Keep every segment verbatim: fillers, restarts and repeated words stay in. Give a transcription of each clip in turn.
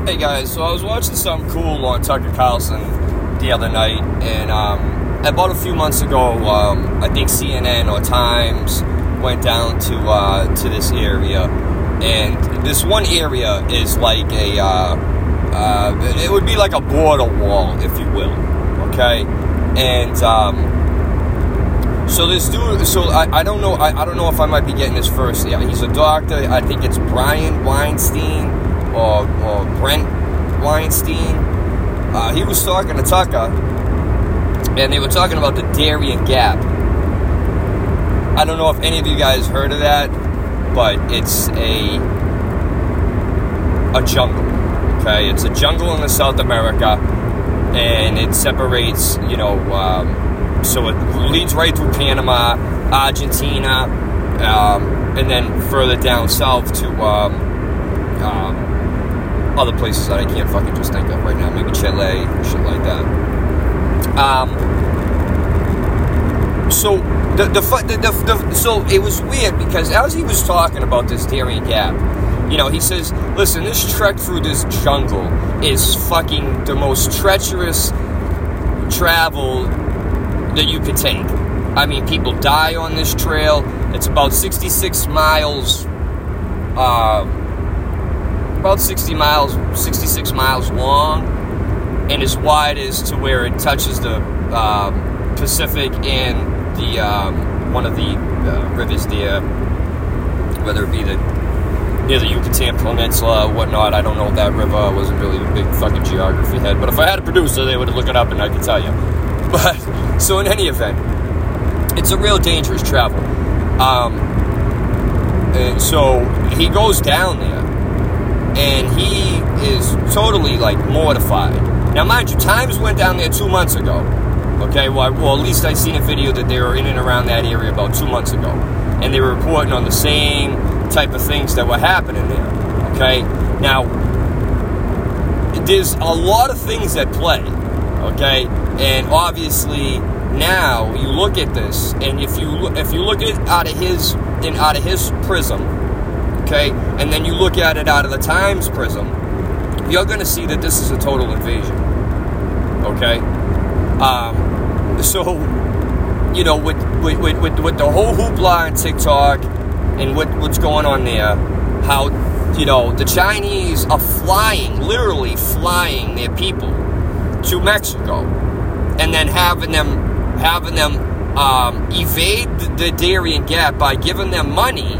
Hey guys, so I was watching something cool on Tucker Carlson the other night, and um, about a few months ago, um, I think C N N or Times went down to uh, to this area, and this one area is like a, uh, uh, it would be like a border wall, if you will, okay, and um, so this dude, so I, I don't know, I, I don't know if I might be getting this first. Yeah, he's a doctor. I think it's Brian Weinstein. Or, or Brent Weinstein. Uh, he was talking to Tucker, and they were talking about the Darien Gap. I don't know if any of you guys heard of that, but it's a a jungle. Okay, it's a jungle in the South America, and it separates, you know, um, so it leads right through Panama, Argentina, um, and then further down south to um, um, other places that I can't fucking just think of right now. Maybe Chile, shit like that. Um, so the, the, the, the, the so it was weird because as he was talking about this Darien Gap, you know, he says, listen, this trek through this jungle is fucking the most treacherous travel that you could take. I mean, people die on this trail. It's about sixty-six miles, uh, about sixty miles, sixty-six miles long, and as wide as to where it touches the uh, Pacific and the um, one of the uh, rivers there, whether it be the near the Yucatan Peninsula or whatnot. I don't know that river. I wasn't really a big fucking geography head, but if I had a producer, they would look it up and I could tell you. But so in any event, it's a real dangerous travel. Um, and so he goes down there. And he is totally, like, mortified. Now, mind you, Times went down there two months ago. Okay, well, I, well, at least I seen a video that they were in and around that area about two months ago. And they were reporting on the same type of things that were happening there. Okay? Now, there's a lot of things at play. Okay? And obviously, now, you look at this, and if you if you look at it out of his, in, out of his prism, okay, and then you look at it out of the Times prism, you're going to see that this is a total invasion, okay? Um, so, you know, with with, with with the whole hoopla on TikTok and what, what's going on there, how, you know, the Chinese are flying, literally flying their people to Mexico, and then having them, having them um, evade the Darien Gap by giving them money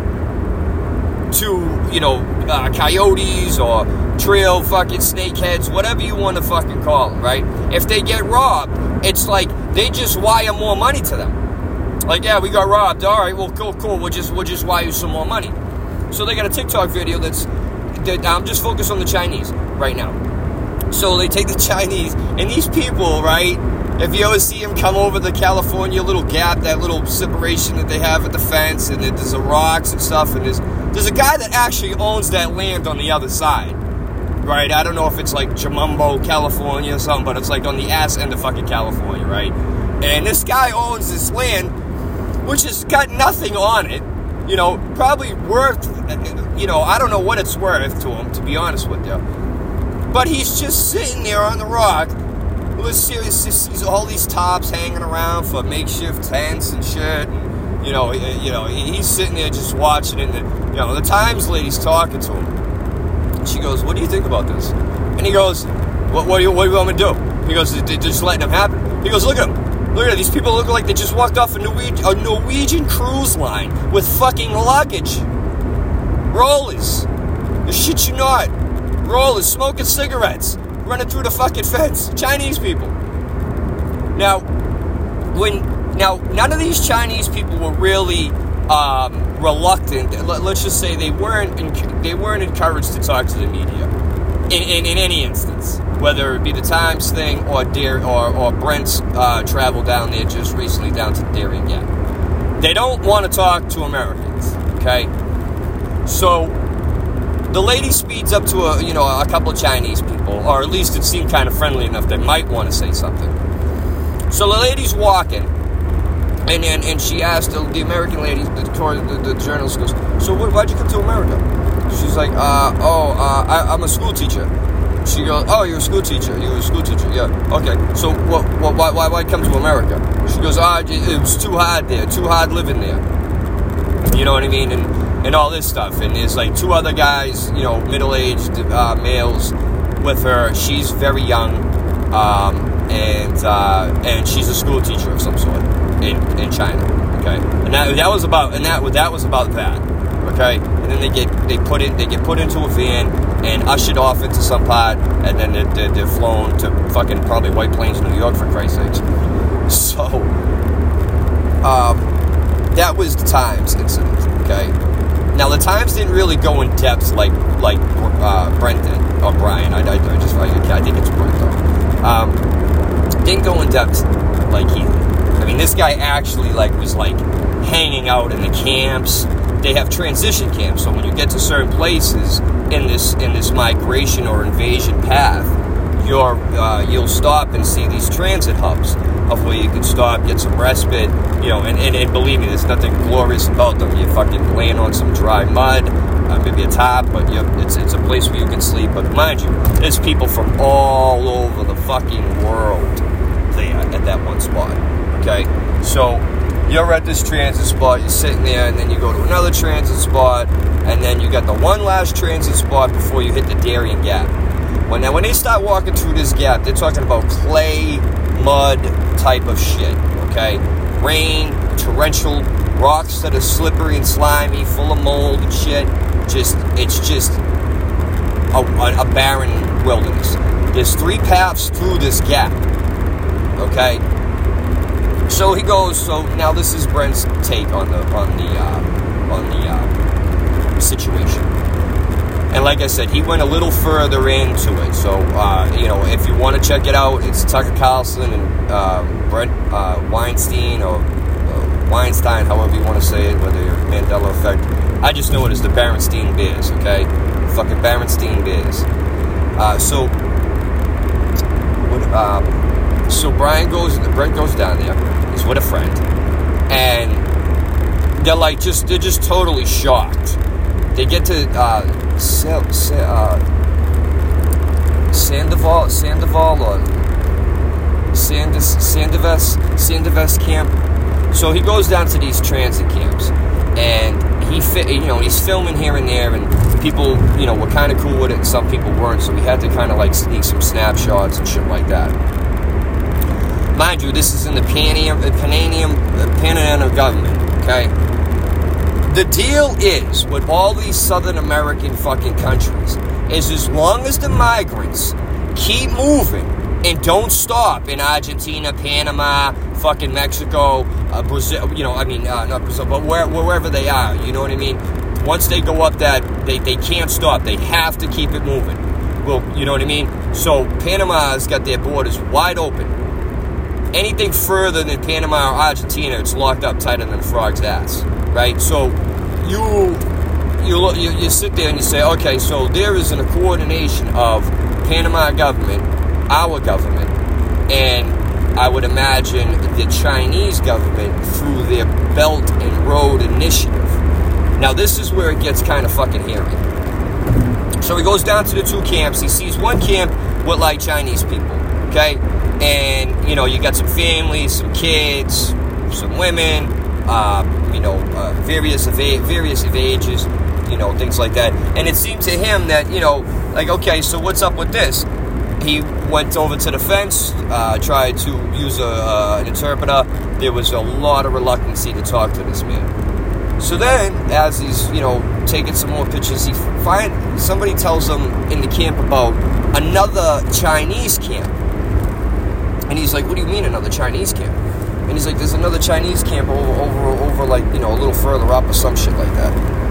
to, you know, uh, coyotes or trail fucking snakeheads, whatever you want to fucking call them, right? If they get robbed, it's like they just wire more money to them. Like, yeah, we got robbed. All right, well, cool, cool. We'll just we'll just wire you some more money. So they got a TikTok video that's that I'm just focused on the Chinese right now. So they take the Chinese, and these people, right? If you ever see them come over the California little gap, that little separation that they have at the fence, and there's the rocks and stuff, and there's there's a guy that actually owns that land on the other side, right? I don't know if it's like Jamumbo, California or something, but it's like on the ass end of fucking California, right? And this guy owns this land, which has got nothing on it, you know, probably worth, you know, I don't know what it's worth to him, to be honest with you. But he's just sitting there on the rock. Let's sees all these tops hanging around for makeshift tents and shit. And, you know, you know, he's sitting there just watching it. And, you know, the Times lady's talking to him. She goes, "What do you think about this?" And he goes, "What, what do you, what do you want me to do?" He goes, "They're just letting them happen." He goes, "Look at them. Look at them. These people look like they just walked off a Norwegian, a Norwegian cruise line with fucking luggage. Rollers. I shit you not. Rollers, smoking cigarettes, running through the fucking fence. Chinese people." Now, when now none of these Chinese people were really um, reluctant. Let's just say they weren't they weren't encouraged to talk to the media in, in, in any instance, whether it be the Times thing or Dar- or, or Brent's uh, travel down there just recently down to Darien Gap. They don't want to talk to Americans. Okay, so the lady speeds up to a, you know, a couple of Chinese people, or at least it seemed kind of friendly enough they might want to say something. So the lady's walking, and and, and she asked the, the American lady, the, the, the journalist goes, "So what, why'd you come to America?" She's like, uh, oh, uh, I, I'm a school teacher. she goes, oh, you're a school teacher. You're a school teacher. Yeah. Okay. So what? What? Why? Why? Why come to America? She goes, ah, oh, it was too hard there. Too hard living there. You know what I mean? And and all this stuff. And there's like two other guys, you know, middle-aged uh, males with her. She's very young, um, and uh, and she's a school teacher of some sort in in China. Okay. And that that was about and that that was about that. Okay. And then they get they put in they get put into a van and ushered off into some pod, and then they're, they're, they're flown to fucking probably White Plains, New York, for Christ's sakes. So, um, that was the Times incident, okay? Now, the Times didn't really go in depth like like uh, Brent did, or Brian. I, I, I just, I, I think it's Brent, though. Um, didn't go in depth like he did. I mean, this guy actually, like, was, like, hanging out in the camps. They have transition camps, so when you get to certain places in this in this migration or invasion path, you're uh, you'll stop and see these transit hubs of where you can stop, get some respite, you know, and, and, and believe me, there's nothing glorious about them. You're fucking laying on some dry mud, uh, maybe a top, but you it's it's a place where you can sleep. But mind you, there's people from all over the fucking world there at that one spot. Okay, so you're at this transit spot, you're sitting there, and then you go to another transit spot, and then you got the one last transit spot before you hit the Darien Gap. Well, now, when they start walking through this gap, they're talking about clay, mud type of shit, okay? Rain, torrential, rocks that are slippery and slimy, full of mold and shit. Just, it's just a, a, a barren wilderness. There's three paths through this gap, okay? So he goes. So now this is Brent's take on the on the uh, on the uh, situation. And like I said, he went a little further into it. So uh, you know, if you want to check it out, it's Tucker Carlson and uh, Brent uh, Weinstein or uh, Weinstein, however you want to say it, whether you're Mandela Effect. I just know it as the Berenstein Bears. Okay, fucking Berenstein Bears. Uh, so what? Um, So Brian goes, Brent goes down there. He's with a friend, and they're like just, they're just totally shocked. They get to uh, Sa- Sa- uh, Sandoval, Sandoval or Sandis, Sandivest, Sandivest camp. So he goes down to these transit camps, and he, fi- you know, he's filming here and there, and people, you know, were kind of cool with it, and some people weren't. So we had to kind of like sneak some snapshots and shit like that. Mind you, this is in the Pananium, Pananium, Pananium government, okay? The deal is, with all these Southern American fucking countries, is as long as the migrants keep moving and don't stop in Argentina, Panama, fucking Mexico, uh, Brazil, you know, I mean, uh, not Brazil, but where, wherever they are, you know what I mean? Once they go up that, they, they can't stop. They have to keep it moving. Well, you know what I mean? So Panama's got their borders wide open. Anything further than Panama or Argentina, it's locked up tighter than a frog's ass, right? So you you you, you sit there and you say, okay, so there is a coordination of Panama government, our government, and I would imagine the Chinese government through their Belt and Road Initiative. Now, this is where it gets kind of fucking hairy. So he goes down to the two camps. He sees one camp with, like, Chinese people, okay? And, you know, you got some families, some kids, some women, uh, you know, uh, various of a- various of ages, you know, things like that. And it seemed to him that, you know, like, okay, so what's up with this? He went over to the fence, uh, tried to use a, uh, an interpreter. There was a lot of reluctancy to talk to this man. So then, as he's, you know, taking some more pictures, he find somebody tells him in the camp about another Chinese camp. And he's like, what do you mean another Chinese camp? And he's like, there's another Chinese camp over, over, over like, you know, a little further up or some shit like that.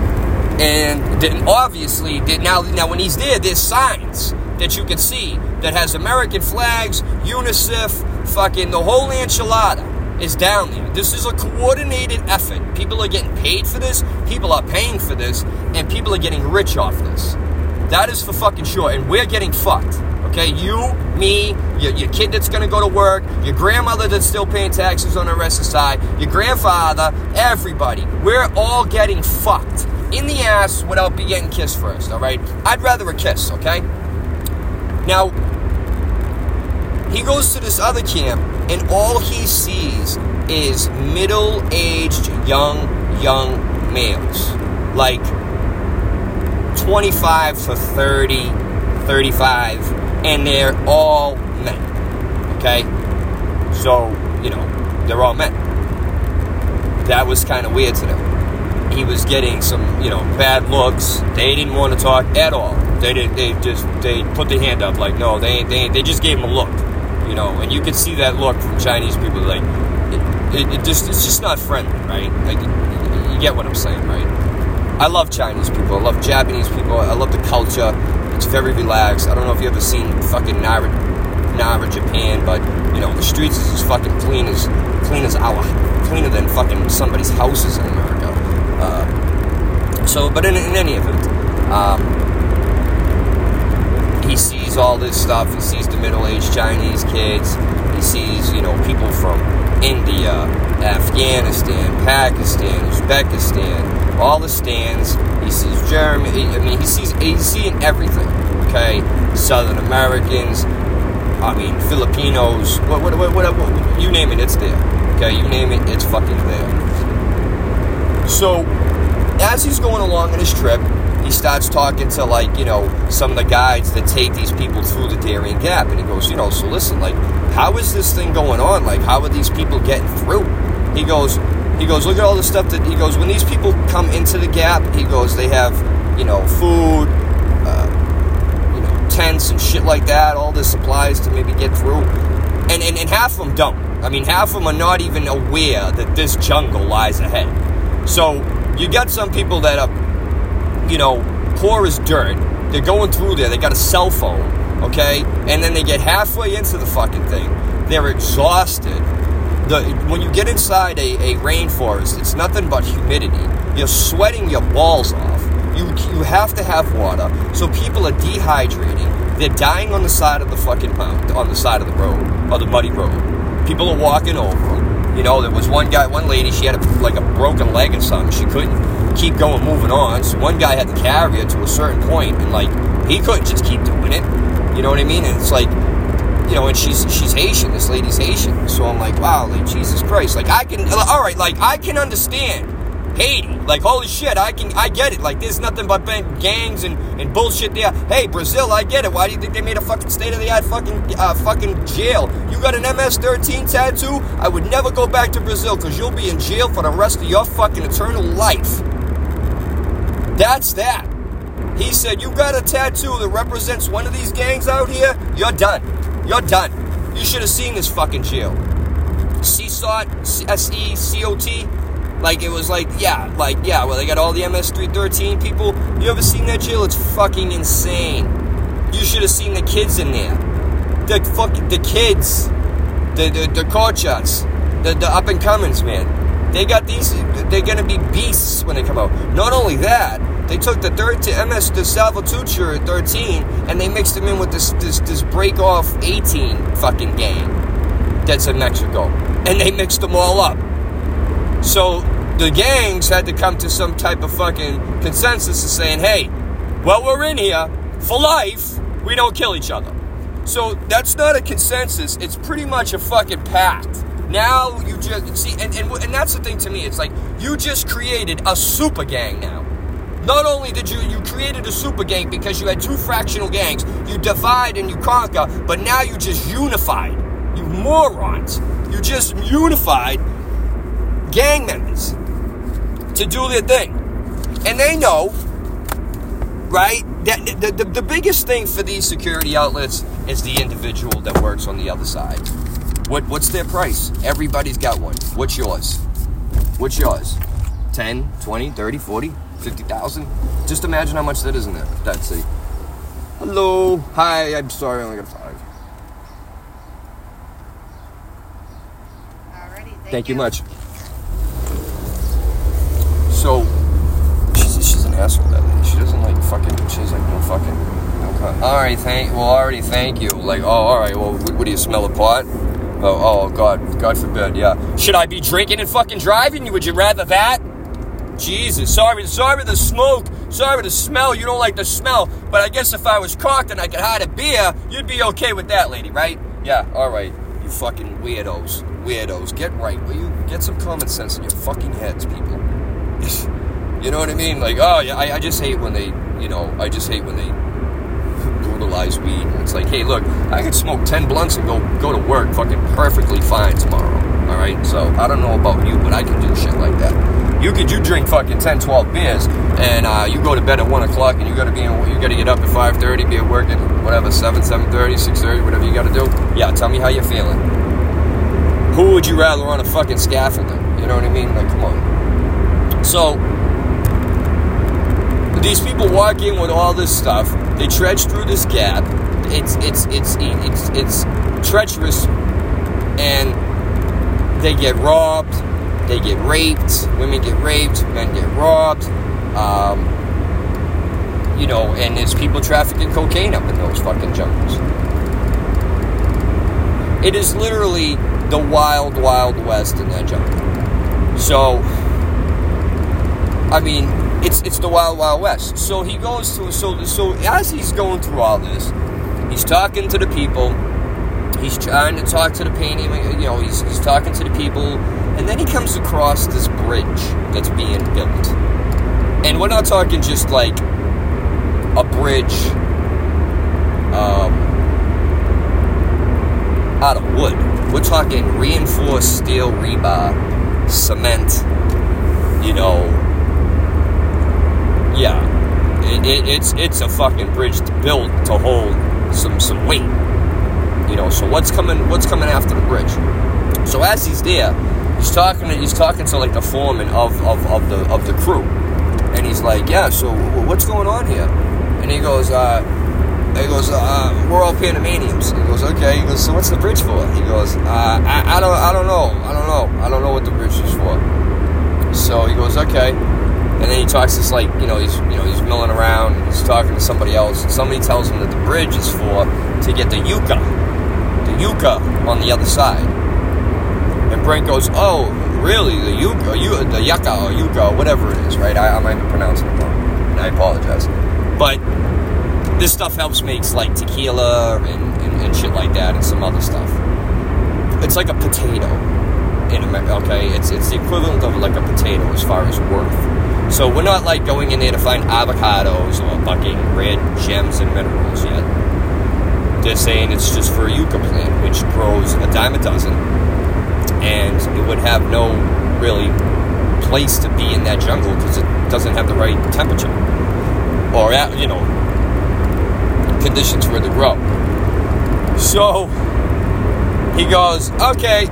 And then obviously, now, now when he's there, there's signs that you can see that has American flags, UNICEF, fucking the whole enchilada is down there. This is a coordinated effort. People are getting paid for this, people are paying for this, and people are getting rich off this. That is for fucking sure, and we're getting fucked. Okay, you, me, your, your kid that's going to go to work, your grandmother that's still paying taxes on her S S I, your grandfather, everybody. We're all getting fucked in the ass without be getting kissed first, all right? I'd rather a kiss, okay? Now, he goes to this other camp, and all he sees is middle-aged, young, young males. Like, twenty-five to thirty, thirty-five, and they're all men. Okay? So, you know, they're all men. That was kind of weird to them. He was getting some, you know, bad looks. They didn't want to talk at all. They did. They just they put their hand up like, no, they they they just gave him a look, you know. And you could see that look from Chinese people, like it, it, it just it's just not friendly, right? Like you get what I'm saying, right? I love Chinese people. I love Japanese people. I love the culture. It's very relaxed. I don't know if you ever seen fucking Nara, Nara, Japan, but you know the streets is as fucking clean as clean as our cleaner than fucking somebody's houses in America. Uh, so, but in, in any event, um, he sees all this stuff. He sees the middle-aged Chinese kids. He sees, you know, people from India, Afghanistan, Pakistan, Uzbekistan, all the stands. He sees Germany. I mean, he sees he's seeing everything. Okay, Southern Americans. I mean, Filipinos. What, what, what, what, what, you name it, it's there. Okay, you name it, it's fucking there. So, as he's going along on his trip, he starts talking to, like, you know, some of the guides that take these people through the Darien Gap. And he goes, you know, so listen, like, how is this thing going on? Like, how are these people getting through? He goes, he goes, look at all the stuff that, he goes, when these people come into the Gap, he goes, they have, you know, food, uh, you know, tents and shit like that, all the supplies to maybe get through. And, and, and half of them don't. I mean, half of them are not even aware that this jungle lies ahead. So, you got some people that are, you know, poor as dirt. They're going through there. They got a cell phone, okay? And then they get halfway into the fucking thing. They're exhausted. The, when you get inside a, a rainforest, it's nothing but humidity. You're sweating your balls off. You, you have to have water. So people are dehydrating. They're dying on the side of the fucking mountain, on the side of the road, or the muddy road. People are walking over them. You know, there was one guy, one lady, she had a, like a broken leg or something. She couldn't keep going, moving on. So one guy had to carry her to a certain point, and like, he couldn't just keep doing it. You know what I mean? And it's like, you know, and she's she's Haitian. This lady's Haitian. So I'm like, wow, like, Jesus Christ. Like, I can, all right, like, I can understand Haiti. Like, holy shit, I can, I get it. Like, there's nothing but gangs and, and bullshit there. Hey, Brazil, I get it. Why do you think they made a fucking state-of-the-art fucking, uh, fucking jail? You got an M S thirteen tattoo? I would never go back to Brazil, because you'll be in jail for the rest of your fucking eternal life. That's that. He said, you got a tattoo that represents one of these gangs out here? You're done. You're done. You should have seen this fucking jail. C S O T, S E C O T. Like, it was like, yeah, like, yeah, well, they got all the M S three thirteen people. You ever seen that jail? It's fucking insane. You should have seen the kids in there. The fucking, the kids. The, the, the coachas. The, the up-and-comings, man. They got these, they're gonna be beasts when they come out. Not only that, they took the third to M S, the Salvatrucha thirteen, and they mixed them in with this, this, this break-off eighteen fucking gang that's in Mexico. And they mixed them all up. So, the gangs had to come to some type of fucking consensus of saying, hey, well, we're in here for life, we don't kill each other. So, that's not a consensus, it's pretty much a fucking pact. Now, you just, see, and, and, and that's the thing to me, it's like, you just created a super gang now. Not only did you, you created a super gang because you had two fractional gangs, you divide and you conquer, but now you just unified. You morons. You just unified gang members to do their thing. And they know, right, that the, the, the biggest thing for these security outlets is the individual that works on the other side. What What's their price? Everybody's got one. What's yours? What's yours? ten, twenty, thirty, forty, fifty thousand? Just imagine how much that is in that, that city. Hello. Hi, I'm sorry, I only got five. Alrighty, thank, thank you you much. So, she's, she's an asshole, that lady. She doesn't like fucking, she's like, no fucking, no fucking. Alright, thank, well, already thank you. Like, oh, alright, well, what, what do you smell, a pot? Oh, oh, God, God forbid, yeah. Should I be drinking and fucking driving? Would you rather that? Jesus, sorry, sorry the smoke, sorry, the smell, you don't like the smell, but I guess if I was cocked and I could hide a beer, you'd be okay with that, lady, right? Yeah, all right, you fucking weirdos, weirdos, get right, will you? Get some common sense in your fucking heads, people. You know what I mean? Like, oh, yeah, I, I just hate when they, you know, I just hate when they brutalize weed. And it's like, hey, look, I could smoke ten blunts and go, go to work fucking perfectly fine tomorrow, all right? So, I don't know about you, but I can do shit like that. You could, you drink fucking ten, twelve beers, and uh, you go to bed at one o'clock, and you gotta be in, you gotta get up at five thirty, be at work at whatever, seven, seven thirty, six thirty, whatever you gotta do. Yeah, tell me how you're feeling. Who would you rather on a fucking scaffolding? You know what I mean? Like, come on. So, these people walk in with all this stuff. They trudge through this gap. It's it's it's it's it's treacherous, and they get robbed. They get raped. Women get raped. Men get robbed. Um, you know, and there's people trafficking cocaine up in those fucking jungles. It is literally the wild, wild west in that jungle. So, I mean, it's it's the wild, wild west. So he goes to so so as he's going through all this, he's talking to the people. He's trying to talk to the painting. You know, he's he's talking to the people, and then he comes across this bridge that's being built. And we're not talking just like a bridge um, out of wood. We're talking reinforced steel rebar, cement. You know, yeah, it, it, it's it's a fucking bridge to build to hold some some weight. You know, so what's coming? What's coming after the bridge? So as he's there, he's talking. To, he's talking to like the foreman of, of, of the of the crew, and he's like, "Yeah, so what's going on here?" And he goes, uh, "He goes, uh, we're all Panamanians." He goes, "Okay." He goes, "So what's the bridge for?" He goes, uh, I, "I don't, I don't know. I don't know. I don't know what the bridge is for." So he goes, "Okay." And then he talks this like, you know, he's you know he's milling around. And he's talking to somebody else, and somebody tells him that the bridge is for to get the yucca. The yucca on the other side. And Brent goes, "Oh, really? The yucca, you, the yucca or yucca, whatever it is, right? I, I might be pronouncing it wrong, and I apologize. But this stuff helps makes like tequila and, and, and shit like that, and some other stuff. It's like a potato in America. Okay, it's it's the equivalent of like a potato as far as worth. So we're not like going in there to find avocados or fucking red gems and minerals yet. They're saying it's just for a yucca plant, which grows a dime a dozen, and it would have no really place to be in that jungle because it doesn't have the right temperature or, you know, conditions for it to grow. So he goes, okay,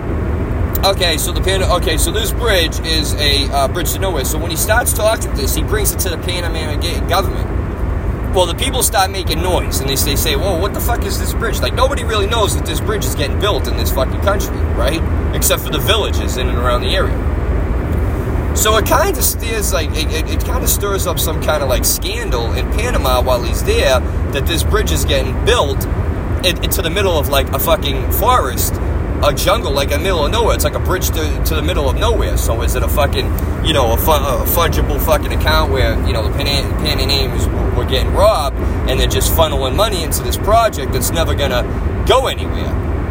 okay, so the Pan, okay, so this bridge is a uh, bridge to nowhere. So when he starts talking this, he brings it to the Panamanian government. Well, the people start making noise, and they, they say, whoa, what the fuck is this bridge? Like, nobody really knows that this bridge is getting built in this fucking country, right? Except for the villages in and around the area. So it kind of steers, like, it, it, it kind of stirs up some kind of, like, scandal in Panama while he's there, that this bridge is getting built in, into the middle of, like, a fucking forest, a jungle, like, in the middle of nowhere. It's like a bridge to, to the middle of nowhere. So is it a fucking, you know, a, fun, a fungible fucking account where, you know, the Pan- Panamanians were getting robbed and they're just funneling money into this project that's never gonna go anywhere?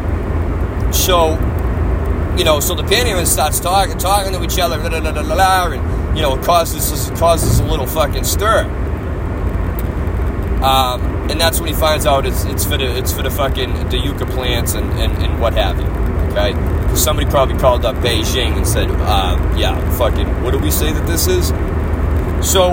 So, you know, so the Panamanians starts talking, talking to each other, blah, blah, blah, blah, and, you know, it causes, causes a little fucking stir. Um, and that's when he finds out it's it's for the it's for the fucking the yucca plants and, and, and what have you, okay? Because somebody probably called up Beijing and said, uh, yeah, fucking, what do we say that this is? So,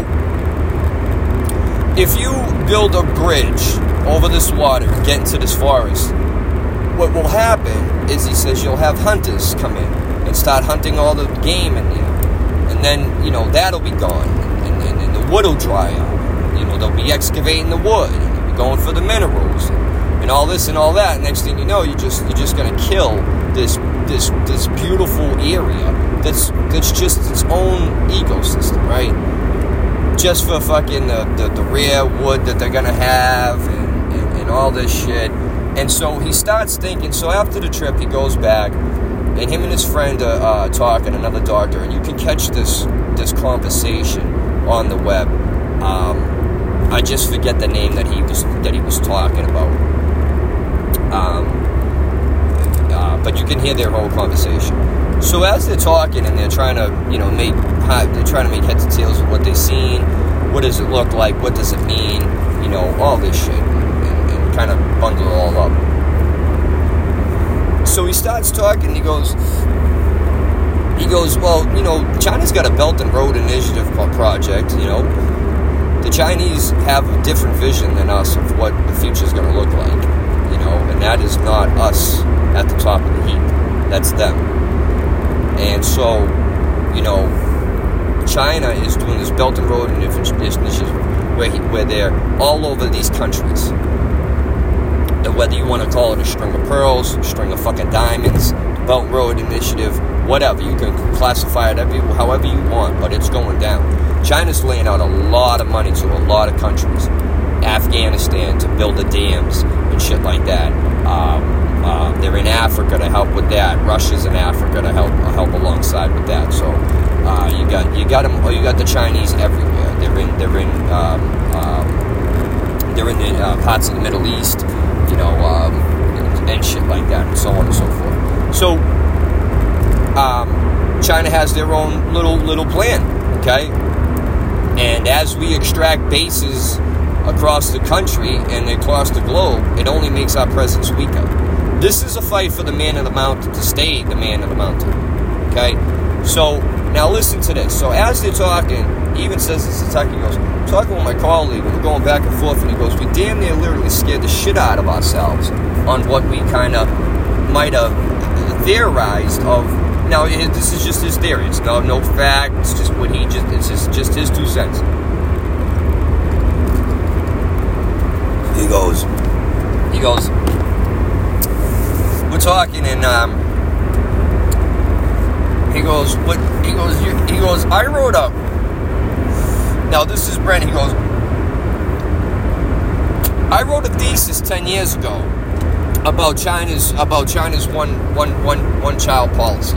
if you build a bridge over this water and get into this forest, what will happen is, he says, you'll have hunters come in and start hunting all the game in there. And then, you know, that'll be gone. And, and, and the wood will dry up. You know, they'll be excavating the wood, and they'll be going for the minerals, and, and all this and all that. And next thing you know, you just you're just gonna kill this this this beautiful area that's that's just its own ecosystem, right? Just for fucking the, the, the rare wood that they're gonna have, and, and, and all this shit. And so he starts thinking. So after the trip, he goes back, and him and his friend are uh, talking, another doctor, and you can catch this this conversation on the web. Um, I just forget the name that he was that he was talking about. Um, uh, but you can hear their whole conversation. So as they're talking and they're trying to, you know, make they're trying to make heads and tails of what they've seen, what does it look like, what does it mean, you know, all this shit, and, and kind of bundle it all up. So he starts talking. He goes, he goes, well, you know, China's got a Belt and Road Initiative project. You know, the Chinese have a different vision than us of what the future is going to look like. You know, and that is not us at the top of the heap. That's them. And so, you know, China is doing this Belt and Road Initiative where he, where they're all over these countries. And whether you want to call it a string of pearls, a string of fucking diamonds, Belt and Road Initiative, whatever. You can classify it every, however you want, but it's going down. China's laying out a lot of money to a lot of countries. Afghanistan to build the dams and shit like that. Um, uh, they're in Africa to help with that. Russia's in Africa to help help alongside with that. So uh, you got you got them. You got the Chinese everywhere. They're in they're in um, um, they're in the uh, parts of the Middle East, you know, um, and shit like that, and so on and so forth. So um, China has their own little little plan, okay? And as we extract bases across the country and across the globe, it only makes our presence weaker. This is a fight for the man of the mountain to stay the man of the mountain, okay? So, now listen to this. So, as they're talking, he even says this attack, he goes, I'm talking with my colleague, and we're going back and forth, and he goes, we damn near literally scared the shit out of ourselves on what we kind of might have theorized of. Now, this is just his theory. It's no, no fact. It's just what he just, it's just, just his two cents. He goes, he goes, we're talking, and um, he goes, what, he goes, he goes, I wrote up, now this is Brent, he goes, I wrote a thesis ten years ago about China's, about China's one, one, one, one child policy.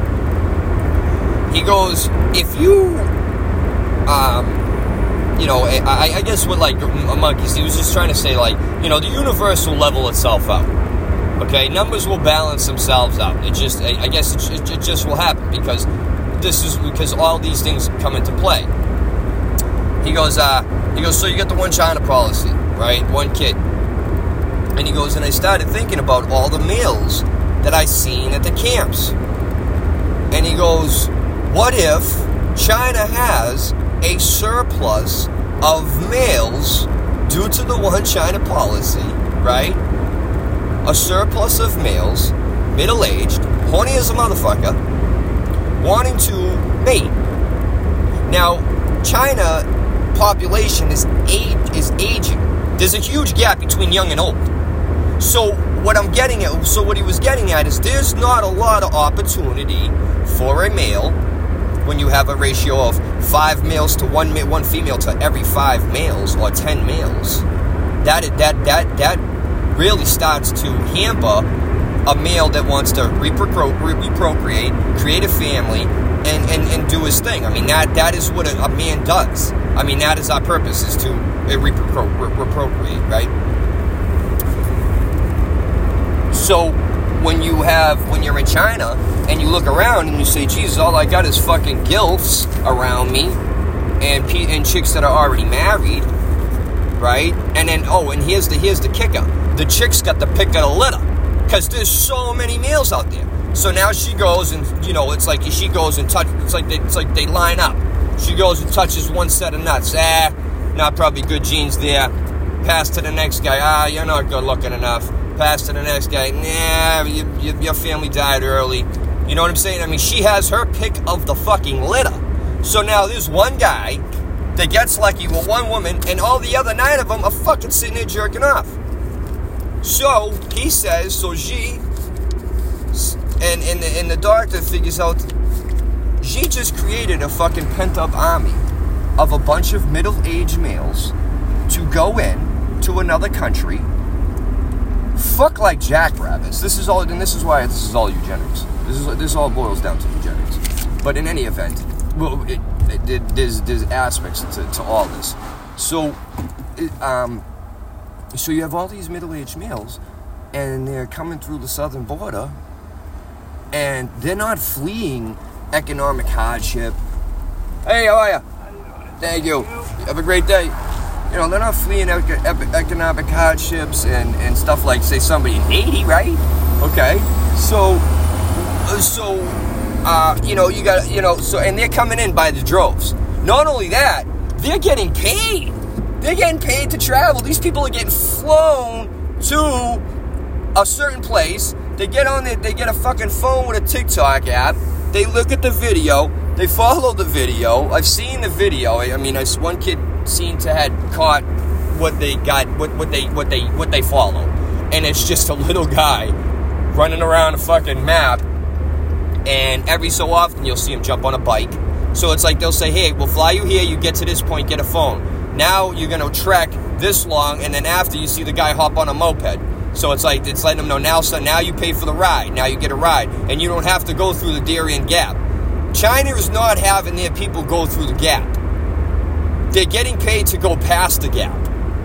He goes, if you, um, you know, I, I guess with, like, monkeys, he was just trying to say, like, you know, the universe will level itself out, okay? Numbers will balance themselves out. It just, I, I guess it, it, it just will happen because this is, because all these things come into play. He goes, uh, he goes, so you get the one China policy, right? One kid. And he goes, and I started thinking about all the males that I seen at the camps. And he goes, what if China has a surplus of males due to the one China policy, right? A surplus of males, middle-aged, horny as a motherfucker, wanting to mate. Now, China population is age, is aging. There's a huge gap between young and old. So what I'm getting at, so what he was getting at is there's not a lot of opportunity for a male when you have a ratio of five males to one one female to every five males or ten males. That that that that really starts to hamper a male that wants to repro- reprocreate, create a family, and, and, and do his thing. I mean, that that is what a, a man does. I mean, that is our purpose, is to repro- reprocreate, right? So when you have, when you're in China and you look around and you say, Jesus, all I got is fucking gilfs around me and and chicks that are already married, right? And then, oh, and here's the here's the kicker. The chick's got the pick of the litter because there's so many males out there. So now she goes and, you know, it's like she goes and touch. It's like they, it's like they line up. She goes and touches one set of nuts. Ah, not probably good genes there. Pass to the next guy. Ah, you're not good looking enough. Pass to the next guy. Nah, you, you, your family died early. You know what I'm saying? I mean, she has her pick of the fucking litter. So now there's one guy that gets lucky with one woman, and all the other nine of them are fucking sitting there jerking off. So he says, so Xi, and, and, the, and the doctor figures out, Xi just created a fucking pent-up army of a bunch of middle-aged males to go in to another country, fuck like jackrabbits. This is all, and this is why this is all eugenics. This is this all boils down to eugenics. But in any event, well, it, there's there's aspects to, to all this. So, um, so you have all these middle-aged males, and they're coming through the southern border, and they're not fleeing economic hardship. Hey, how are you? Thank you. Have a great day. You know, they're not fleeing economic hardships and, and stuff like, say, somebody in Haiti, right? Okay. So, so, uh, you know, you got, you know, so, and they're coming in by the droves. Not only that, they're getting paid. They're getting paid to travel. These people are getting flown to a certain place. They get on there, they get a fucking phone with a TikTok app. They look at the video. They follow the video. I've seen the video. I mean, I, one kid seemed to had caught what they got, what, what they, what they, what they follow, and it's just a little guy running around a fucking map. And every so often, you'll see him jump on a bike. So it's like they'll say, "Hey, we'll fly you here. You get to this point, get a phone. Now you're gonna trek this long, and then after you see the guy hop on a moped." So it's like it's letting them know now. So now you pay for the ride. Now you get a ride, and you don't have to go through the Darien Gap. China is not having their people go through the gap. They're getting paid to go past the gap.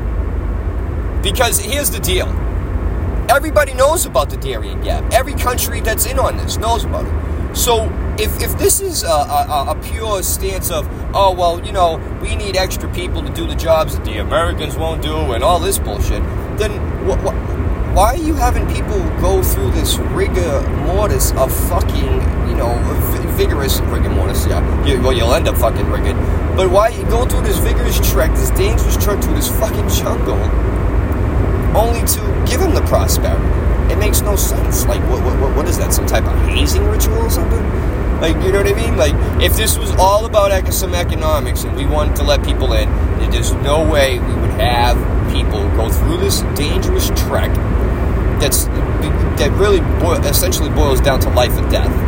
Because here's the deal. Everybody knows about the Darien Gap. Every country that's in on this knows about it. So if if this is a, a, a pure stance of, oh, well, you know, we need extra people to do the jobs that the Americans won't do and all this bullshit, then wh- wh- why are you having people go through this rigor mortis of fucking, you know, vigorous rigor mortis? Yeah, you, well, you'll end up fucking rigged. But why you go through this vigorous trek, this dangerous trek through this fucking jungle, only to give him the prosperity? It makes no sense. Like, what, what, what is that? Some type of hazing ritual or something? Like, you know what I mean? Like, if this was all about ec- some economics and we wanted to let people in, there's no way we would have people go through this dangerous trek that's that really boil, essentially boils down to life and death.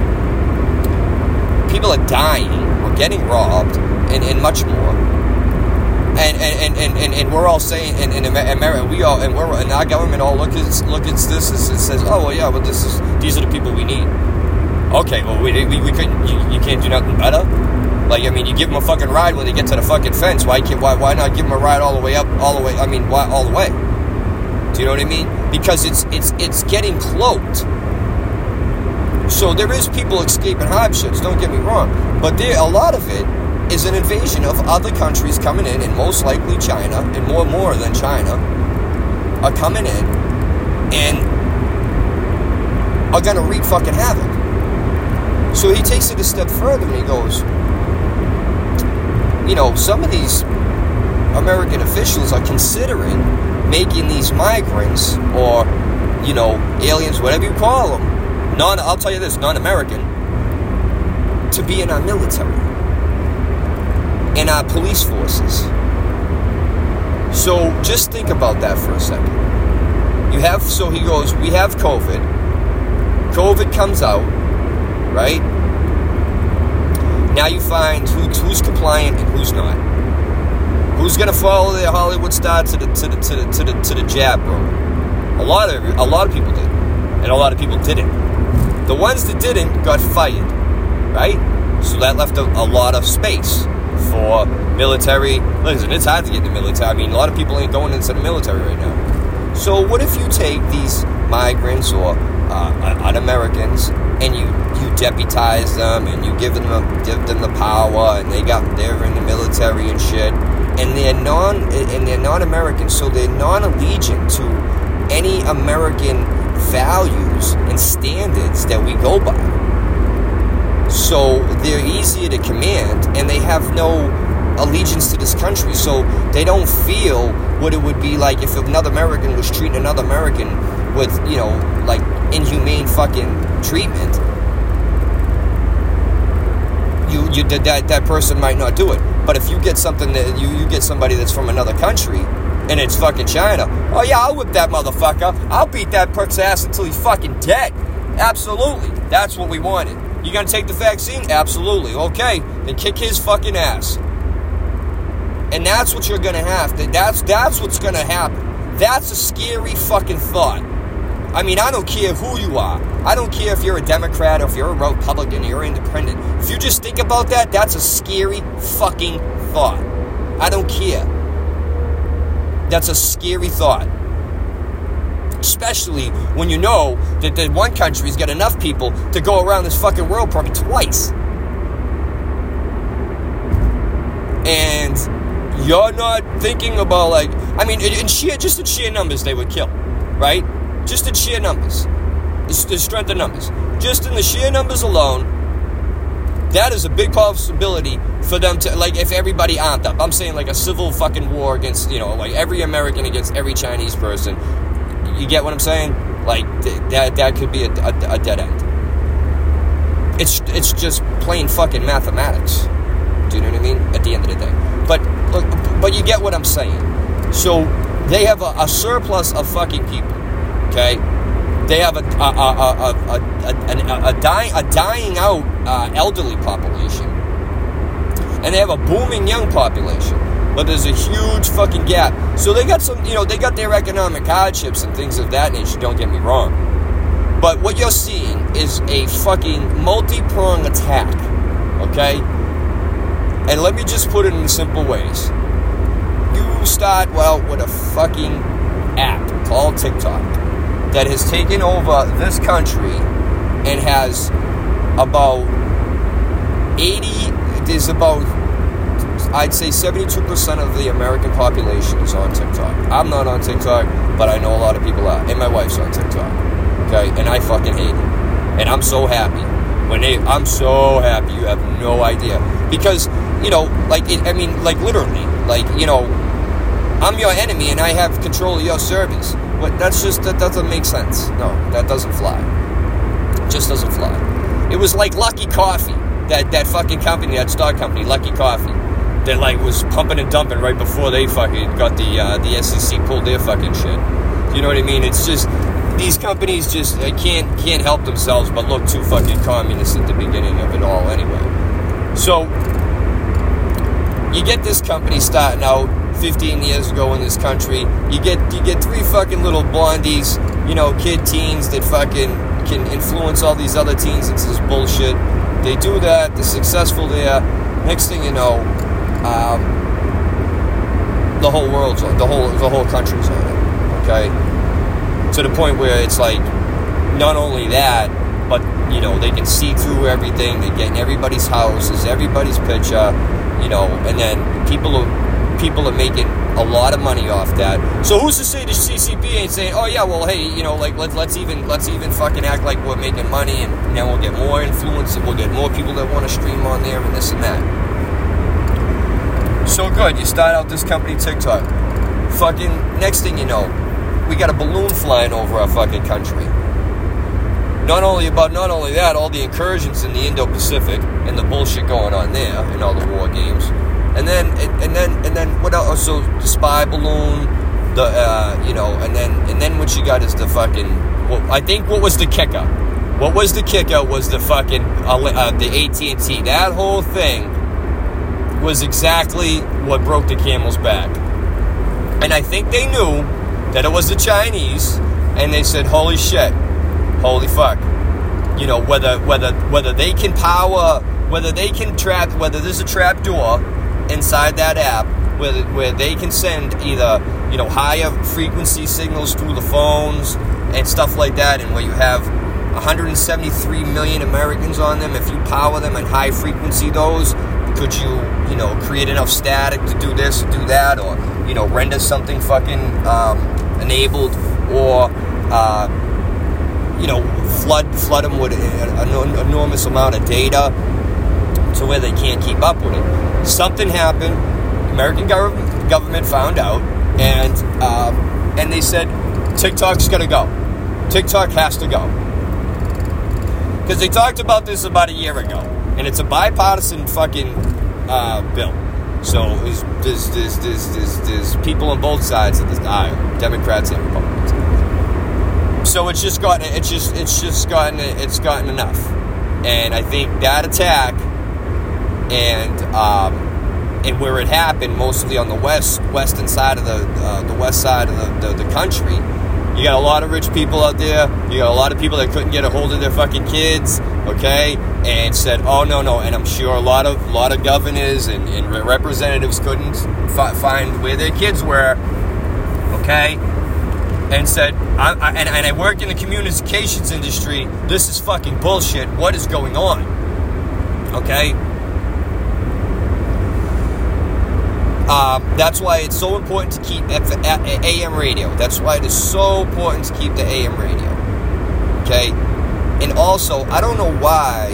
People are dying, we're getting robbed, and, and much more. And and, and, and, and we're all saying, and in America, we all, and we're, and our government all look at look at this and says, oh well, yeah, but this is these are the people we need. Okay, well, we we, we couldn't. You, you can't do nothing better. Like, I mean, you give them a fucking ride when they get to the fucking fence. Why can't why why not give them a ride all the way up, all the way? I mean, why all the way? Do you know what I mean? Because it's it's it's getting cloaked. So there is people escaping hardships. Don't get me wrong, but there a lot of it is an invasion of other countries coming in, and most likely China, and more and more than China, are coming in and are gonna wreak fucking havoc. So he takes it a step further and he goes, you know, some of these American officials are considering making these migrants, or, you know, aliens, whatever you call them, non, I'll tell you this, non-American, to be in our military, in our police forces. So just think about that for a second. You have, so he goes, we have COVID. COVID comes out, right? Now you find who, who's compliant and who's not. Who's gonna follow the Hollywood star to the to the to the to the to the jab, bro? A lot of a lot of people did, and a lot of people didn't. The ones that didn't got fired, right? So that left a, a lot of space for military. Listen, it's hard to get in the military. I mean, a lot of people ain't going into the military right now. So what if you take these migrants or uh, un-Americans and you, you deputize them and you give them a, give them the power, and they got they're in the military and shit, and they're non and they're non-American, so they're non-allegiant to any American values and standards that we go by. So they're easier to command, and they have no allegiance to this country, so they don't feel what it would be like if another American was treating another American with, you know, like inhumane fucking treatment. You, you that that person might not do it, but if you get something that you, you get somebody that's from another country, and it's fucking China, oh yeah, I'll whip that motherfucker. I'll beat that person's ass until he's fucking dead. Absolutely, that's what we wanted. You gonna take the vaccine? Absolutely. Okay, then kick his fucking ass. And that's what you're gonna have to. That's that's what's gonna happen. That's a scary fucking thought. I mean, I don't care who you are. I don't care if you're a Democrat or if you're a Republican or you're independent. If you just think about that, that's a scary fucking thought. I don't care. That's a scary thought. Especially when you know that the one country's got enough people to go around this fucking world probably twice. And you're not thinking about, like, I mean, in sheer, just in sheer numbers, they would kill, right? Just in sheer numbers. The strength of numbers. Just in the sheer numbers alone, that is a big possibility for them to, like, if everybody armed up. I'm saying, like, a civil fucking war against, you know, like, every American against every Chinese person. You get what I'm saying? Like, th- that that could be a, a, a dead end. It's it's just plain fucking mathematics. Do you know what I mean? At the end of the day. But look, but you get what I'm saying. So they have a, a surplus of fucking people. Okay? They have a a a a a, a, a, dying a dying out uh, elderly population, and they have a booming young population. But there's a huge fucking gap. So they got some, you know, they got their economic hardships and things of that nature, don't get me wrong. But what you're seeing is a fucking multi-pronged attack, okay? And let me just put it in simple ways. You start, well, with a fucking app called TikTok that has taken over this country and has about eighty, there's about, I'd say seventy-two percent of the American population is on TikTok. I'm not on TikTok, but I know a lot of people are. And my wife's on TikTok. Okay? And I fucking hate it. And I'm so happy. When they, I'm so happy. You have no idea. Because, you know, like, it, I mean, like, literally. Like, you know, I'm your enemy and I have control of your servers. But that's just, that doesn't make sense. No, that doesn't fly. It just doesn't fly. It was like Lucky Coffee. That, that fucking company, that stock company, Lucky Coffee. That, like, was pumping and dumping right before they fucking got the uh, the S E C pulled their fucking shit. You know what I mean? It's just, these companies just uh, can't can't help themselves but look too fucking communist at the beginning of it all anyway. So, you get this company starting out fifteen years ago in this country. You get you get three fucking little blondies, you know, kid teens that fucking can influence all these other teens into this bullshit. They do that. They're successful there. Next thing you know, Um, the whole world's on, the whole the whole country's on it, okay? To the point where it's like, not only that, but, you know, they can see through everything. They get in everybody's houses, everybody's picture, you know, and then people are, people are making a lot of money off that. So who's to say the C C P ain't saying, oh yeah, well, hey, you know, like, let's let's even let's even fucking act like we're making money, and then we'll get more influence, and we'll get more people that want to stream on there, and this and that. So good, you start out this company TikTok. Fucking next thing you know, we got a balloon flying over our fucking country. Not only about not only that, all the incursions in the Indo-Pacific and the bullshit going on there and all the war games. And then and then and then what else? So the spy balloon, the uh, you know, and then and then what you got is the fucking. Well, I think what was the kicker? What was the kicker was the fucking uh, uh, the A T and T. That whole thing was exactly what broke the camel's back. And I think they knew that it was the Chinese, and they said, holy shit, holy fuck. You know, whether whether whether they can power, whether they can trap, whether there's a trap door inside that app where where they can send either, you know, higher frequency signals through the phones and stuff like that, and where you have one hundred seventy-three million Americans on them, if you power them and high frequency those, could you, you know, create enough static to do this, do that, or, you know, render something fucking um, enabled, or, uh, you know, flood flood them with an enormous amount of data to where they can't keep up with it. Something happened. American government government found out, and um, and they said TikTok's gonna go. TikTok has to go, because they talked about this about a year ago. And it's a bipartisan fucking uh, bill. So there's, there's, there's, there's, there's, there's people on both sides of the aisle, Democrats and Republicans. So it's just gotten, it's just, it's just gotten, it's gotten enough. And I think that attack, and um, and where it happened, mostly on the west, western side of the, uh, the west side of the, the, the country, You got a lot of rich people out there. You got a lot of people that couldn't get a hold of their fucking kids, okay, and said, oh, no, no. And I'm sure a lot of lot of governors and, and representatives couldn't fi- find where their kids were, okay, and said, I, I, and, and I work in the communications industry. This is fucking bullshit. What is going on? Okay? Um, that's why it's so important to keep F- A M radio. That's why it is so important to keep the A M radio. Okay? And also, I don't know why,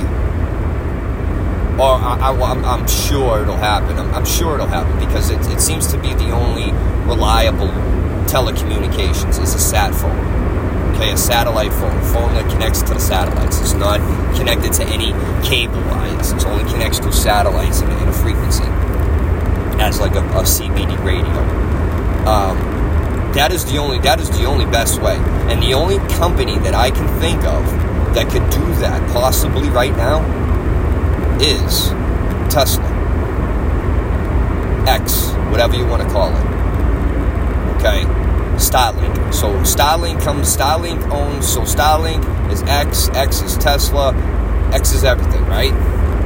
or I, I, I'm, I'm sure it'll happen. I'm, I'm sure it'll happen because it, it seems to be the only reliable telecommunications is a sat phone. Okay, a satellite phone. A phone that connects to the satellites. It's not connected to any cable lines. It only connects to satellites in, in a frequency. As like a, a C B D radio. Um, that is the only that is the only best way. And the only company that I can think of that could do that possibly right now is Tesla. X, whatever you want to call it. Okay? Starlink. So Starlink comes Starlink owns so Starlink is X, X is Tesla, X is everything, right?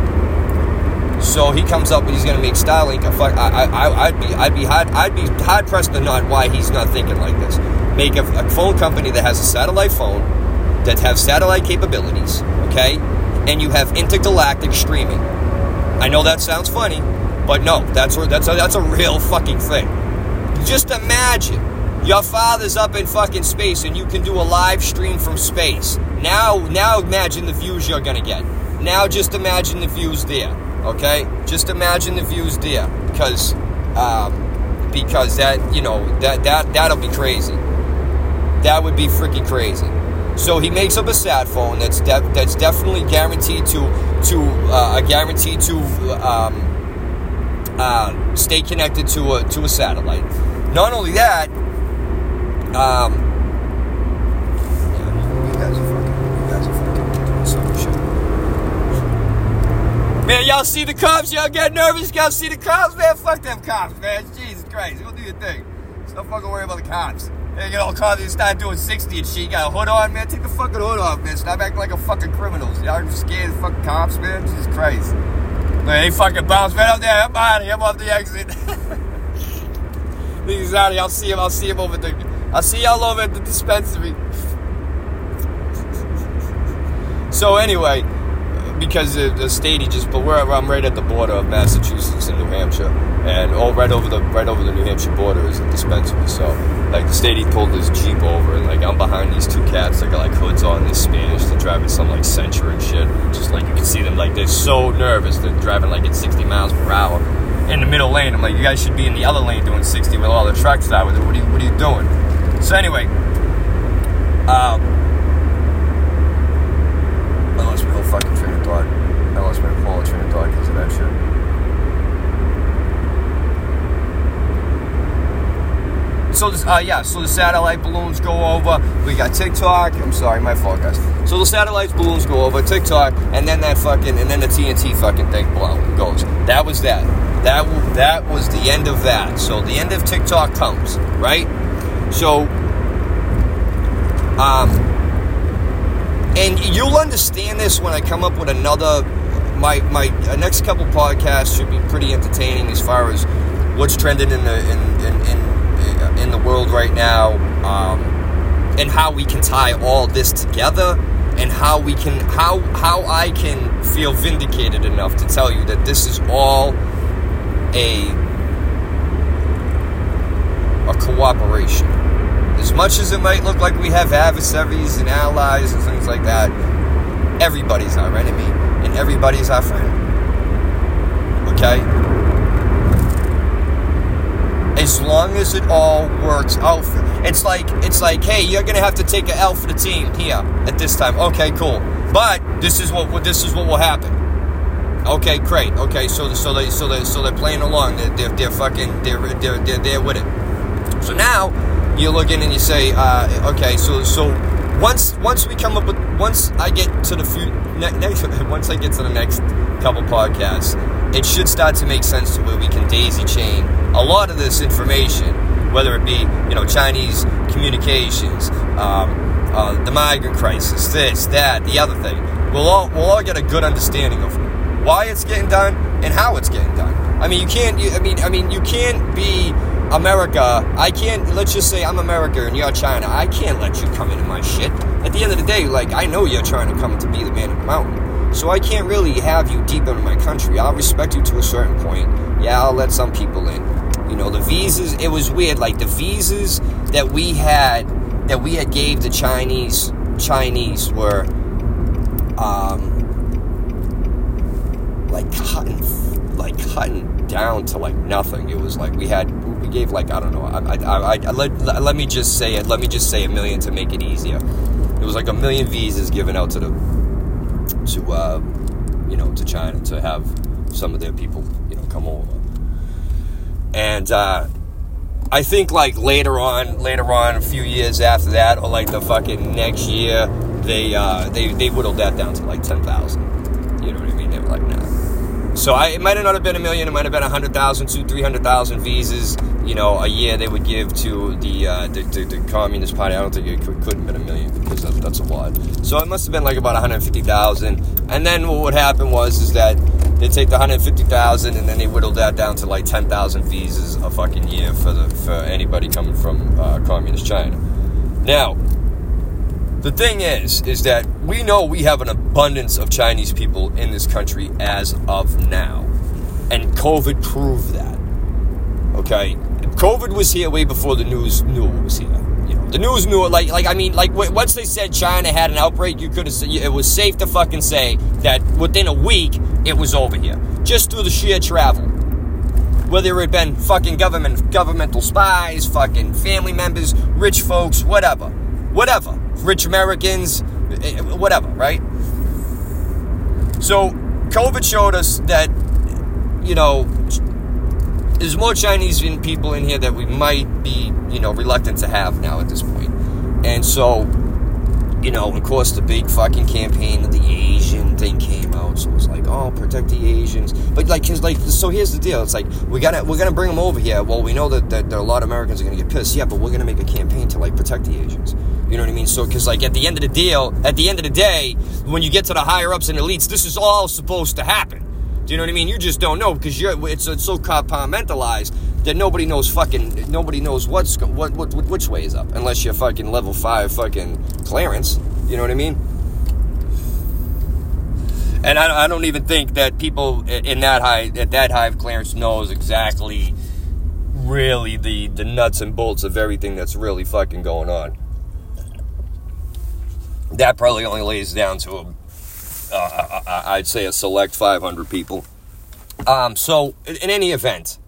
So he comes up and he's gonna make Starlink. A fuck, I, I, I'd be, I'd be hard, I'd be hard pressed to not why he's not thinking like this. Make a, a phone company that has a satellite phone that has satellite capabilities, okay, and you have intergalactic streaming. I know that sounds funny, but no, that's that's a, that's a real fucking thing. Just imagine your father's up in fucking space and you can do a live stream from space. Now, now imagine the views you're gonna get. Now just imagine the views there. Okay, just imagine the views there, because, um, because that, you know, that that that'll be crazy. That would be freaking crazy. So he makes up a sat phone that's de- that's definitely guaranteed to to uh, guaranteed to um, uh, stay connected to a to a satellite. Not only that, um, yeah, you guys are fucking, you guys are fucking doing some shit. Man, y'all see the cops? Y'all get nervous? Y'all see the cops? Man, fuck them cops, man. Jesus Christ. Go do your thing. Just don't fucking worry about the cops. They get all caught and start doing sixty and shit. You got a hood on, man? Take the fucking hood off, man. Stop acting like a fucking criminals. Y'all are scared of fucking cops, man? Jesus Christ. Man, they fucking bounce right up there. I'm out of here. I'm off the exit. He's out of here. I'll see him. I'll see him over the... I'll see y'all over at the dispensary. So anyway... Because the, the state, he just, but we're I'm right at the border of Massachusetts and New Hampshire, and all right over the right over the New Hampshire border is a dispensary. So, like the state, he pulled this Jeep over, and like I'm behind these two cats that got like hoods on, they're Spanish, they're driving some like Sentra and shit. Just like you can see them, like they're so nervous, they're driving like at sixty miles per hour in the middle lane. I'm like, you guys should be in the other lane doing sixty with all the trucks out with it. What are you What are you doing? So anyway, um. I lost my whole fucking train of thought. I lost my whole train of thought because of that shit. So this, uh, yeah, so the satellite balloons go over. We got TikTok. I'm sorry, my fault, guys. So the satellite balloons go over TikTok, and then that fucking, and then the T N T fucking thing blow goes. That was that. That that was the end of that. So the end of TikTok comes, right? So, um. And you'll understand this when I come up with another, my my uh, next couple podcasts should be pretty entertaining as far as what's trending in the in in, in, in the world right now, um, and how we can tie all this together, and how we can how how I can feel vindicated enough to tell you that this is all a a cooperation. As much as it might look like we have adversaries and allies and things like that, everybody's our enemy and everybody's our friend. Okay? As long as it all works out for it's like it's like, hey, you're gonna have to take an L for the team here at this time. Okay, cool. But this is what this is what will happen. Okay, great. Okay, so so they so they so they're playing along. They're they're, they're fucking they're they're they're there with it. So now you look in and you say, uh, okay, so so once once we come up with once I get to the few, ne- next once I get to the next couple podcasts, it should start to make sense to where we can daisy chain a lot of this information whether it be, you know, Chinese communications, um, uh, the migrant crisis, this, that, the other thing. We'll all we'll all get a good understanding of why it's getting done and how it's getting done. I mean, you can't. You, I mean, I mean, you can't be America. I can't. Let's just say I'm America and you're China. I can't let you come into my shit. At the end of the day, like, I know you're trying to come to be the man of the mountain, so I can't really have you deep into my country. I'll respect you to a certain point. Yeah, I'll let some people in. You know, the visas. It was weird. Like the visas that we had, that we had gave the Chinese. Chinese were. Um, like cutting, like cutting down to like nothing. It was like we had, we gave like, I don't know. I, I, I, I let, let me just say it. Let me just say a million to make it easier. It was like a million visas given out to the, to, uh, you know, to China to have some of their people, you know, come over. And, uh, I think like later on, later on, a few years after that, or like the fucking next year, they uh, they they whittled that down to like ten thousand. You know what I mean? They were like, nah. So I, it might have not have been a million. It might have been a hundred thousand, two, three hundred thousand visas. You know, a year they would give to the uh, the, the, the Communist Party. I don't think it could, couldn't have been a million because that, that's a lot. So it must have been like about one hundred fifty thousand. And then what would happen was is that they take the one hundred fifty thousand and then they whittled that down to like ten thousand visas a fucking year for the for anybody coming from uh, communist China. Now, the thing is, is that we know we have an abundance of Chinese people in this country as of now. And COVID proved that. Okay? COVID was here way before the news knew it was here. You know, the news knew it, like, like I mean, like, once they said China had an outbreak, you could have said, it was safe to fucking say that within a week, it was over here. Just through the sheer travel. Whether it had been fucking government, governmental spies, fucking family members, rich folks, whatever. Whatever. Rich Americans, whatever, right? So, COVID showed us that, you know, there's more Chinese people in here that we might be, you know, reluctant to have now at this point. And so, you know, of course, the big fucking campaign of the Asian thing came out. So it was like, oh, protect the Asians. But like, cause like, so here's the deal. It's like, we gotta, we're gonna bring them over here. Well, we know that, that, that a lot of Americans are gonna get pissed. Yeah, but we're gonna make a campaign to like protect the Asians. You know what I mean? So, cause like at the end of the deal, at the end of the day, when you get to the higher ups and elites, this is all supposed to happen. Do you know what I mean? You just don't know because you're it's, it's so compartmentalized that nobody knows fucking nobody knows what's what, what what which way is up unless you're fucking level five fucking clearance. You know what I mean? And I, I don't even think that people in that high at that high of clearance knows exactly really the the nuts and bolts of everything that's really fucking going on. That probably only lays down to a Uh, I'd say a select five hundred people. Um, so, in any event,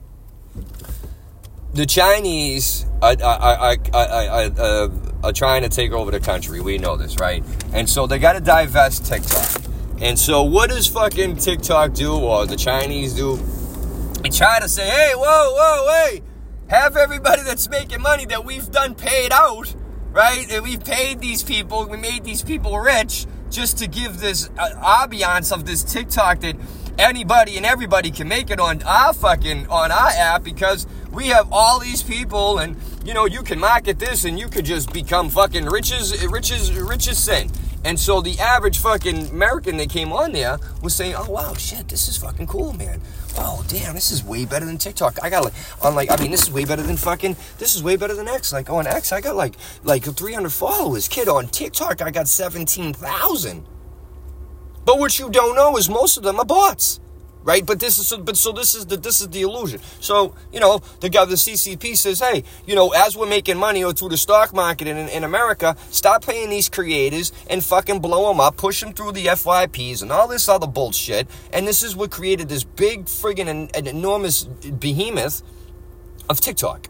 the Chinese are, are, are, are, are, are trying to take over the country. We know this, right? And so they got to divest TikTok. And so what does fucking TikTok do, or the Chinese do? They try to say, hey, whoa, whoa, hey, have everybody that's making money that we've done paid out, right? And we've paid these people, we made these people rich, just to give this uh, ambiance of this TikTok that anybody and everybody can make it on our fucking, on our app because we have all these people and, you know, you can market this and you could just become fucking rich as, rich as, rich as sin. And so the average fucking American that came on there was saying, oh, wow, shit, this is fucking cool, man. Oh, damn, this is way better than TikTok. I got like, on like, I mean, this is way better than fucking, this is way better than X. Like, on X, I got like, like three hundred followers. Kid, on TikTok, I got seventeen thousand. But what you don't know is most of them are bots. Right, but this is but so this is the this is the illusion. So you know the guy, the C C P says, hey, you know, as we're making money or through the stock market in, in America, stop paying these creators and fucking blow them up, push them through the F Y Ps and all this other bullshit. And this is what created this big friggin' an, an enormous behemoth of TikTok.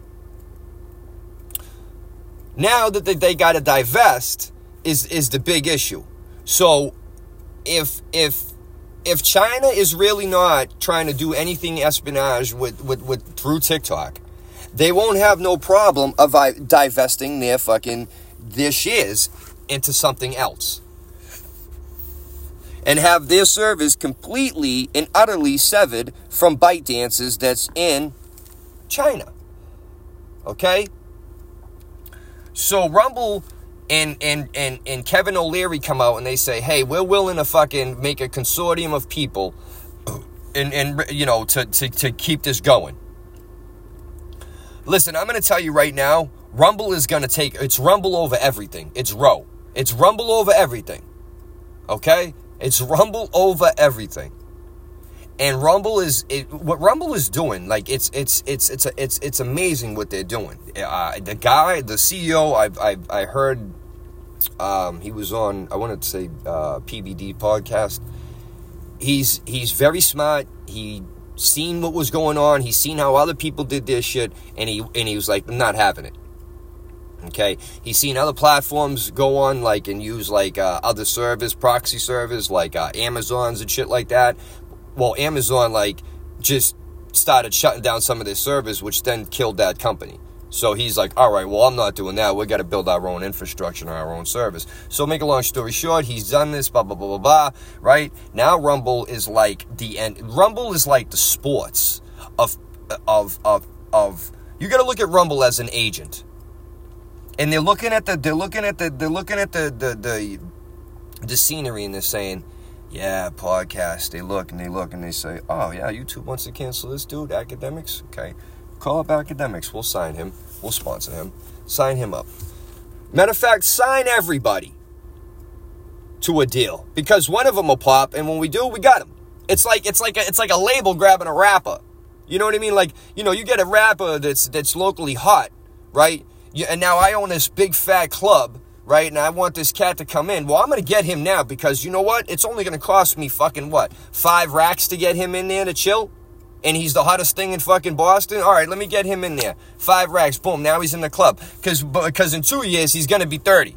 Now that they, they got to divest is is the big issue. So if if If China is really not trying to do anything espionage with, with, with through TikTok, they won't have no problem of divesting their fucking their shares into something else. And have their service completely and utterly severed from ByteDance's that's in China. Okay? So Rumble and, and, and, and Kevin O'Leary come out and they say, hey, we're willing to fucking make a consortium of people and, and you know, to, to, to keep this going. Listen, I'm going to tell you right now, Rumble is going to take, it's Rumble over everything. It's Roe. It's Rumble over everything. Okay? It's Rumble over everything. And Rumble is, it, what Rumble is doing, like, it's, it's, it's, it's, a, it's, it's amazing what they're doing. Uh, the guy, the C E O, I've, I've, I heard, um, he was on, I wanted to say, uh, P B D podcast. He's, he's very smart. He seen what was going on. He's seen how other people did their shit. And he, and he was like, I'm not having it. Okay, he's seen other platforms go on, like, and use, like, uh, other servers, proxy servers, like, uh, Amazon's and shit like that. Well, Amazon, like, just started shutting down some of their servers, which then killed that company. So he's like, all right, well, I'm not doing that. We got to build our own infrastructure and our own service. So make a long story short, he's done this, blah, blah, blah, blah, blah, right? Now Rumble is like the end. Rumble is like the sports of, of, of, of, you got to look at Rumble as an agent. And they're looking at the, they're looking at the, they're looking at the, the, the, the scenery, and they're saying, yeah, podcast. They look and they look and they say, oh yeah, YouTube wants to cancel this dude, Academics. Okay, call up Academics. We'll sign him. We'll sponsor him. Sign him up. Matter of fact, sign everybody to a deal, because one of them will pop, and when we do, we got him. It's like it's like a, it's like a label grabbing a rapper. You know what I mean? Like, you know, you get a rapper that's that's locally hot, right? You, and now I own this big fat club, right? And I want this cat to come in. Well, I'm going to get him now, because you know what? It's only going to cost me fucking what? Five racks to get him in there to chill? And he's the hottest thing in fucking Boston? All right, let me get him in there. Five racks. Boom. Now he's in the club. Because because in two years, he's going to be thirty.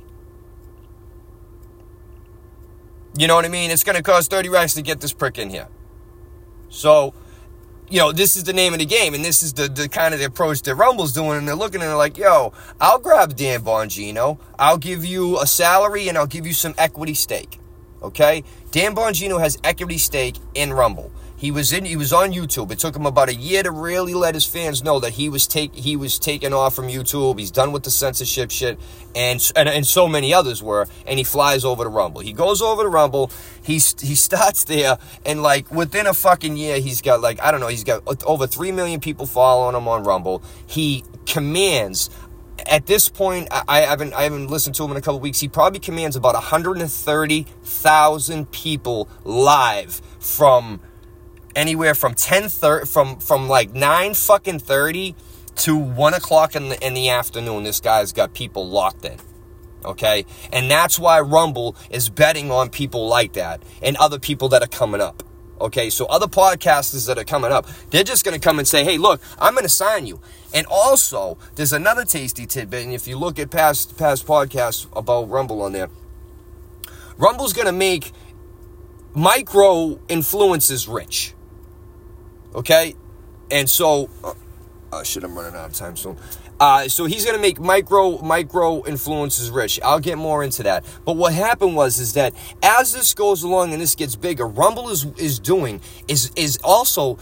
You know what I mean? It's going to cost thirty racks to get this prick in here. So, you know, this is the name of the game, and this is the, the kind of the approach that Rumble's doing, and they're looking and they're like, yo, I'll grab Dan Bongino, I'll give you a salary, and I'll give you some equity stake, okay? Dan Bongino has equity stake in Rumble. He was in. He was on YouTube. It took him about a year to really let his fans know that he was take. He was taken off from YouTube. He's done with the censorship shit, and and, and so many others were. And he flies over to Rumble. He goes over to Rumble. He's he starts there, and like within a fucking year, he's got like I don't know. He's got over three million people following him on Rumble. He commands. At this point, I, I haven't I haven't listened to him in a couple weeks. He probably commands about one hundred thirty thousand people live from. Anywhere from ten thirty, from from like nine fucking thirty to one o'clock in the in the afternoon. This guy's got people locked in, okay, and that's why Rumble is betting on people like that and other people that are coming up, okay. So other podcasters that are coming up, they're just gonna come and say, hey, look, I'm gonna sign you. And also, there's another tasty tidbit, and if you look at past past podcasts about Rumble on there, Rumble's gonna make micro influencers rich. Okay, and so, uh, oh shit, I'm running out of time soon. Uh, so he's gonna make micro micro influencers rich. I'll get more into that. But what happened was is that as this goes along and this gets bigger, Rumble is is doing is is also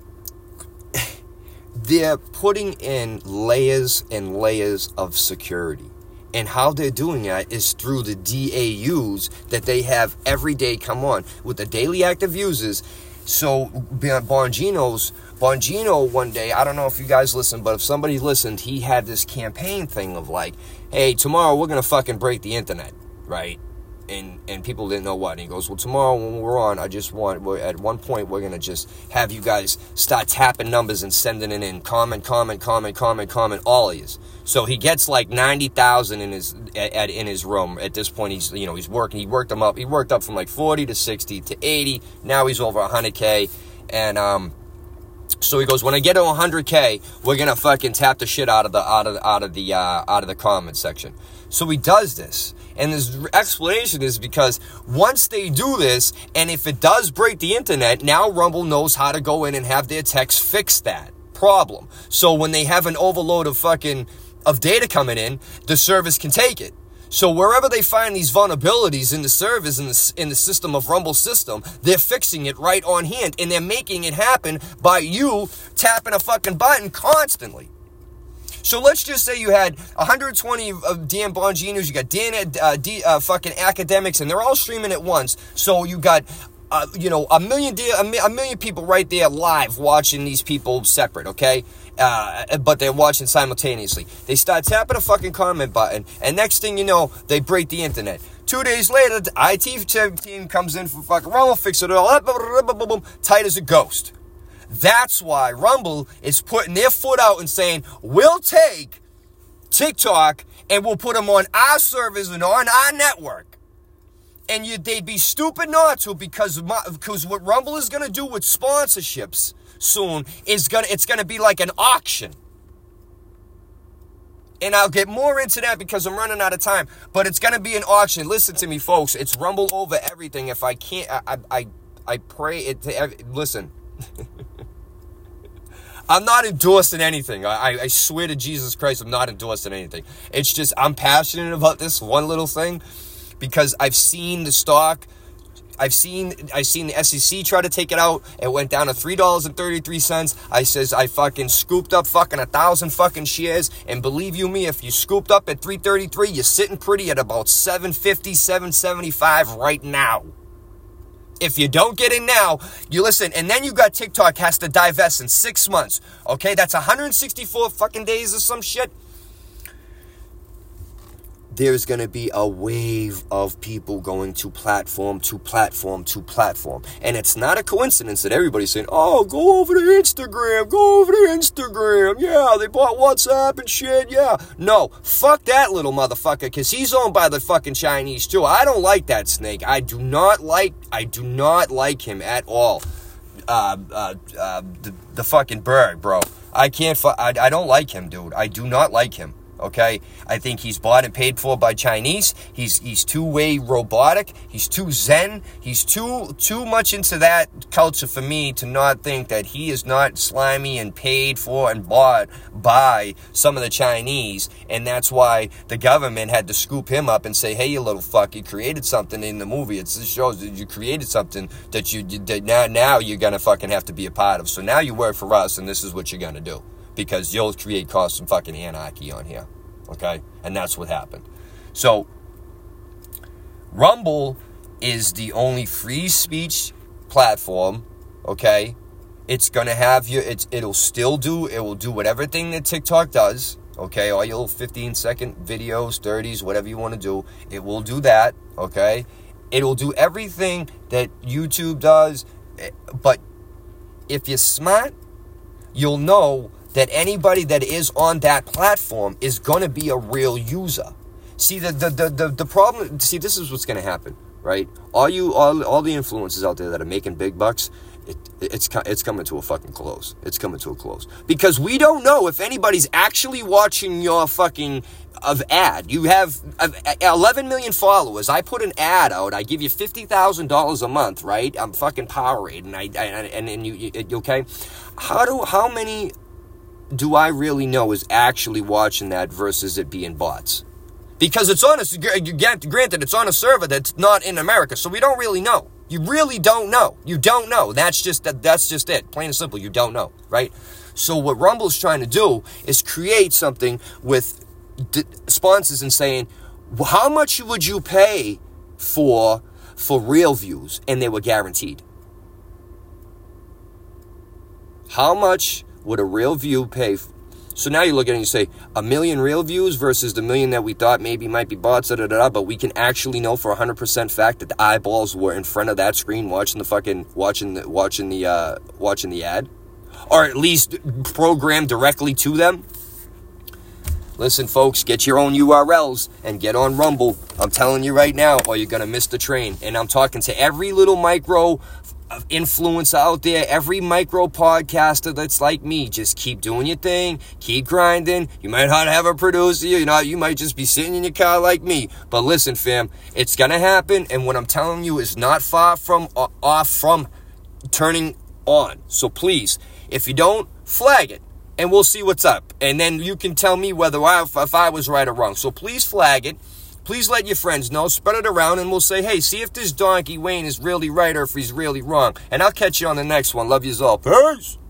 they're putting in layers and layers of security. And how they're doing that is through the D A Us that they have every day come on with the daily active users. So Bongino's, Bongino one day, I don't know if you guys listened, but if somebody listened, he had this campaign thing of like, hey, tomorrow we're going to fucking break the internet, right? And and people didn't know what. And he goes, well, tomorrow when we're on, I just want, we're, at one point, we're going to just have you guys start tapping numbers and sending it in. Comment, comment, comment, comment, comment, all of yous. So he gets like ninety thousand in his at, in his room. At this point, he's, you know, he's working. He worked them up. He worked up from like forty to sixty to eighty. Now he's over one hundred K. And, um, so he goes, when I get to one hundred K, we're going to fucking tap the shit out of the, out of, out of the, uh, out of the comment section. So he does this. And his explanation is because once they do this, and if it does break the internet, now Rumble knows how to go in and have their techs fix that problem. So when they have an overload of fucking, of data coming in, the service can take it. So wherever they find these vulnerabilities in the service, in the, in the system of Rumble's system, they're fixing it right on hand. And they're making it happen by you tapping a fucking button constantly. So let's just say you had one hundred twenty of Dan Bongino's, you got Dan, uh, D, uh, fucking academics, and they're all streaming at once. So you got, uh, you know, a million, de- a million people right there live watching these people separate, okay? Uh, but they're watching simultaneously. They start tapping a fucking comment button, and next thing you know, they break the internet. Two days later, the I T team comes in for fucking Rumble, fix it all up, tight as a ghost. That's why Rumble is putting their foot out and saying, we'll take TikTok and we'll put them on our servers and on our network. And you, they'd be stupid not to, because because what Rumble is going to do with sponsorships soon is gonna it's gonna be like an auction. And I'll get more into that because I'm running out of time. But it's gonna be an auction. Listen to me, folks. It's Rumble over everything. If I can't, I I I pray it. To, listen, I'm not endorsing anything. I I swear to Jesus Christ, I'm not endorsing anything. It's just I'm passionate about this one little thing because I've seen the stock. I've seen I've seen the S E C try to take it out. It went down to three dollars and thirty-three cents. I says I fucking scooped up fucking a thousand fucking shares. And believe you me, if you scooped up at three thirty-three, you're sitting pretty at about seven fifty, seven seventy-five right now. If you don't get in now, you listen, and then you got TikTok has to divest in six months. Okay, that's one hundred sixty-four fucking days or some shit. There's going to be a wave of people going to platform, to platform, to platform. And it's not a coincidence that everybody's saying, oh, go over to Instagram, go over to Instagram. Yeah, they bought WhatsApp and shit, yeah. No, fuck that little motherfucker, because he's owned by the fucking Chinese too. I don't like that snake. I do not like, I do not like him at all. Uh, uh, uh, the, the fucking bird, bro. I can't, fu- I, I don't like him, dude. I do not like him. Okay, I think he's bought and paid for by Chinese. He's he's two-way robotic. He's too zen. He's too too much into that culture for me to not think that he is not slimy and paid for and bought by some of the Chinese. And that's why the government had to scoop him up and say, hey, you little fuck, you created something in the movie. It shows that you created something that you did. Now, now you're going to fucking have to be a part of. So now you work for us, and this is what you're going to do. Because you'll create cause some fucking anarchy on here. Okay? And that's what happened. So, Rumble is the only free speech platform. Okay? It's going to have you, it's, it'll still do, it will do whatever thing that TikTok does. Okay? All your little fifteen second videos, thirties, whatever you want to do. It will do that. Okay? It will do everything that YouTube does. But if you're smart, you'll know that anybody that is on that platform is going to be a real user. See, the the, the, the, the problem, see, this is what's going to happen, right? All you, all, all the influencers out there that are making big bucks, it, it's it's coming to a fucking close. It's coming to a close. Because we don't know if anybody's actually watching your fucking of ad. You have eleven million followers. I put an ad out. I give you fifty thousand dollars a month, right? I'm fucking Powerade, and I, I and, and you, you, okay? How do, how many do I really know is actually watching that versus it being bots? Because it's on a, granted, it's on a server that's not in America, so we don't really know. You really don't know. You don't know. That's just that. That's just it. Plain and simple. You don't know, right? So what Rumble's trying to do is create something with d- sponsors and saying, well, how much would you pay for for real views? And they were guaranteed. How much would a real view pay? F- so now you look at it and you say, a million real views versus the million that we thought maybe might be bots, da, da, da, da, but we can actually know for one hundred percent fact that the eyeballs were in front of that screen watching the fucking, watching the, watching the, uh, watching the ad. Or at least programmed directly to them. Listen, folks, get your own U R Ls and get on Rumble. I'm telling you right now, or you're going to miss the train. And I'm talking to every little micro influencer out there, every micro podcaster that's like me. Just keep doing your thing, keep grinding. You might not have a producer, you know, you might just be sitting in your car like me. But listen, fam, it's gonna happen, and what I'm telling you is not far from uh, off from turning on. So please, if you don't, flag it, and we'll see what's up. And then you can tell me whether I, if I was right or wrong. So please flag it. Please let your friends know, spread it around, and we'll say, hey, see if this donkey Wayne is really right or if he's really wrong. And I'll catch you on the next one. Love yous all. Peace!